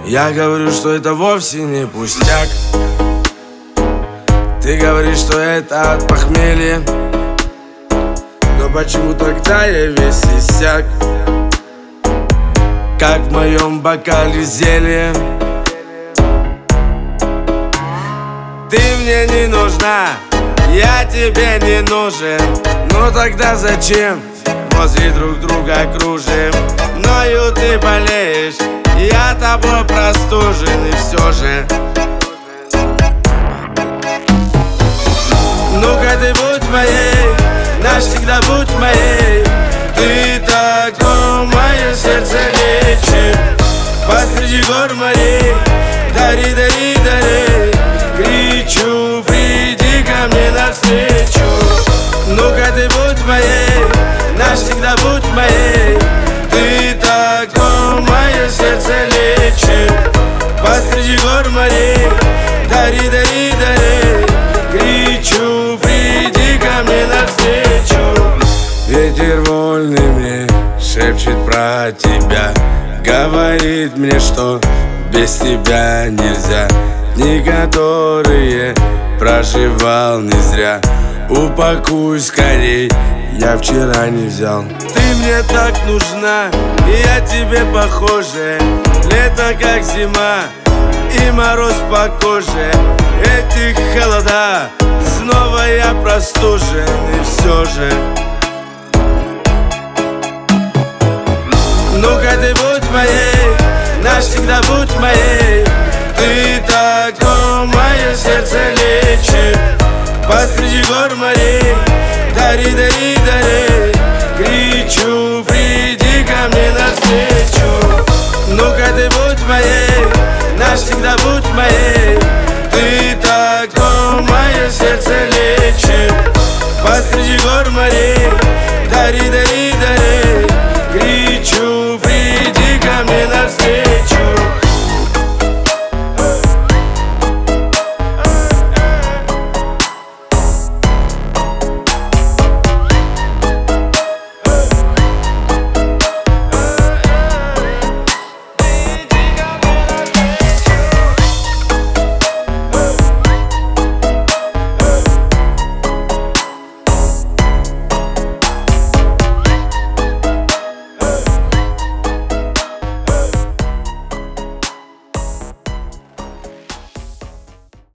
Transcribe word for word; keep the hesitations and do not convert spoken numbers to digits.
Я говорю, что это вовсе не пустяк. Ты говоришь, что это от похмелья, но почему тогда я весь иссяк, как в моем бокале зелье? Ты мне не нужна, я тебе не нужен. Ну тогда зачем возле друг друга кружим? Мною ты болеешь, я тобой простужен, и все же ну-ка ты будь моей, навсегда будь моей. Ты такой, мое сердце лечит посреди гор морей. Дари, дари, дари, кричу, приди ко мне навстречу. Ну-ка ты будь моей, навсегда будь моей. Ты такой, мое сердце лечит посреди гор морей. Дари, дари, дари, кричу, приди ко мне навстречу. Ветер вольный мне шепчет про тебя, говорит мне, что без тебя нельзя. Дни, которые проживал не зря, упакуй скорей, я вчера не взял. Ты мне так нужна, и я тебе похожа. Лето как зима, и мороз по коже. Эти холода, снова я простужен, и все же ну-ка ты будь моей, навсегда будь моей. Ты такой, мое сердце лечит посреди гор морей. Дари, дари, дари, кричу, приди ко мне навстречу. Ну-ка ты будь моей, навсегда будь моей. Ты такой, мое сердце лечит посреди гор морей. Дари, дари, дари,